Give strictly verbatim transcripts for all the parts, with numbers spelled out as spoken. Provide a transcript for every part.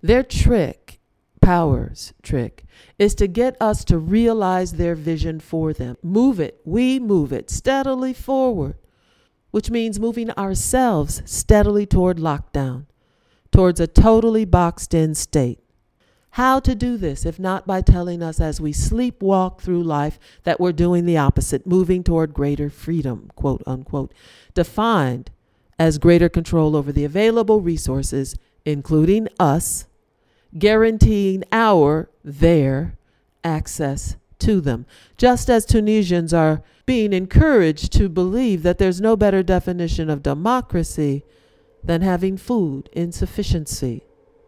Their trick, power's trick, is to get us to realize their vision for them. Move it. We move it steadily forward, which means moving ourselves steadily toward lockdown, towards a totally boxed in state. How to do this if not by telling us as we sleepwalk through life that we're doing the opposite, moving toward greater freedom, quote unquote, defined as greater control over the available resources, including us, guaranteeing our, their, access to them. Just as Tunisians are being encouraged to believe that there's no better definition of democracy than having food in sufficiency.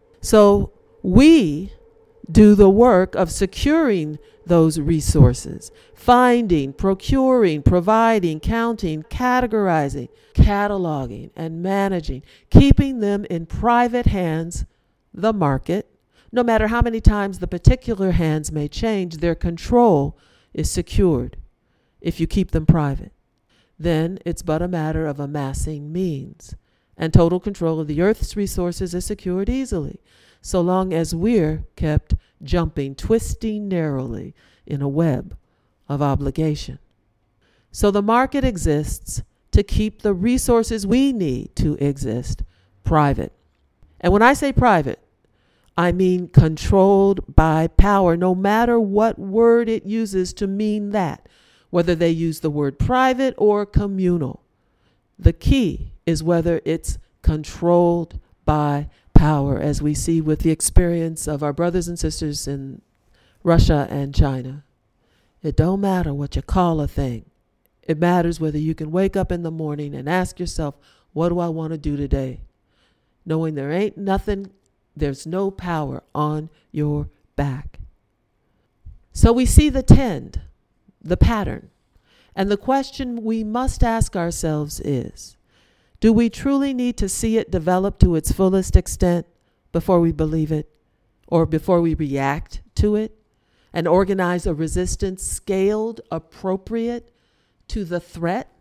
So we do the work of securing those resources, finding, procuring, providing, counting, categorizing, cataloging, and managing, keeping them in private hands, the market. No matter how many times the particular hands may change, their control is secured if you keep them private. Then it's but a matter of amassing means, and total control of the earth's resources is secured easily, so long as we're kept jumping, twisting narrowly in a web of obligation. So the market exists to keep the resources we need to exist private. And when I say private, I mean controlled by power, no matter what word it uses to mean that, whether they use the word private or communal. The key is whether it's controlled by power, as we see with the experience of our brothers and sisters in Russia and China. It don't matter what you call a thing. It matters whether you can wake up in the morning and ask yourself, what do I want to do today? Knowing there ain't nothing, there's no power on your back. So we see the trend, the pattern. And the question we must ask ourselves is, do we truly need to see it develop to its fullest extent before we believe it, or before we react to it and organize a resistance scaled appropriate to the threat?